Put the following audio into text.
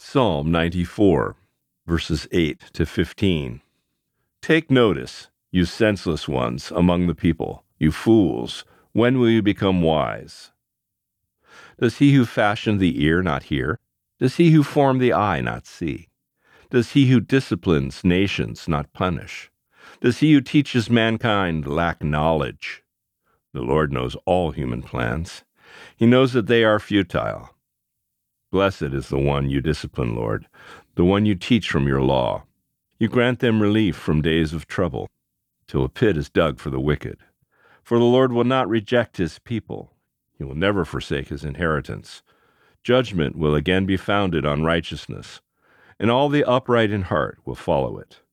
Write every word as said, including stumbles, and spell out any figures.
Psalm ninety-four, verses eight to fifteen. Take notice, you senseless ones among the people, you fools, when will you become wise? Does he who fashioned the ear not hear? Does he who formed the eye not see? Does he who disciplines nations not punish? Does he who teaches mankind lack knowledge? The Lord knows all human plans. He knows that they are futile. Blessed is the one you discipline, Lord, the one you teach from your law. You grant them relief from days of trouble, till a pit is dug for the wicked. For the Lord will not reject his people. He will never forsake his inheritance. Judgment will again be founded on righteousness, and all the upright in heart will follow it.